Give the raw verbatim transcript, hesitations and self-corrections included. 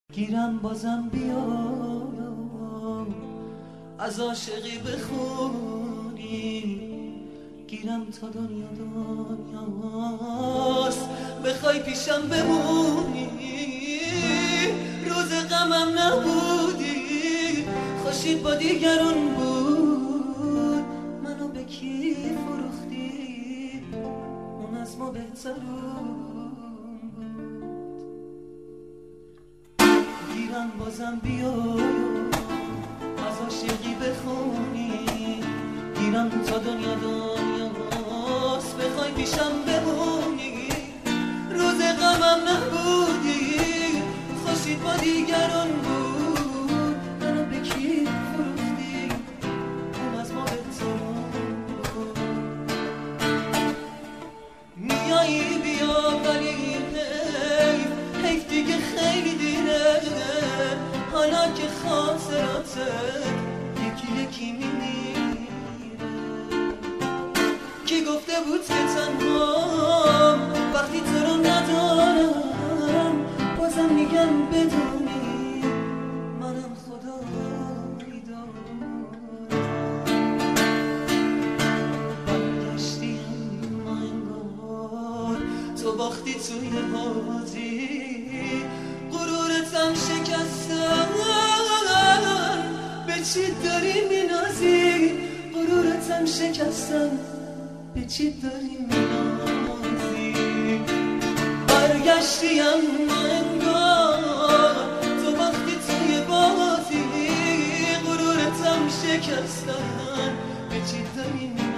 گیرم بازم بیا از عاشقی بخونی، گیرم تا دنیا دنیاست بخوای پیشم بمونی. روز غمم نبودی، خوشید با دیگرون بود، منو به کی فروختی، اون از ما بهترون بود. گیرم بازم بیا از عاشقی بخونی، گیرم تا دنیا دنیاست بخوای پیشم بمونی. روز غمم نبودی، خوشید با دیگران بود، منو به کی فروختی، اون از ما بهترون بود. میایی بیا ولی حیف حیف دیگه خیلی دیره، حالا که خاطراتت یکی یکی میمیره. کی گفته بود که تنهام وقتی تو رو ندارم، بازم میگم بدونی منم خدایی دارم. برگشتی اما انگار تو باختی توی بازی، غرورتم شکستن، به چی داری مینازی؟ غرورتم شکستن، به چی داری مینازی؟ برگشتی اما انگار تو باختی توی بازی، غرورتم شکستن، به چی داری مینازی؟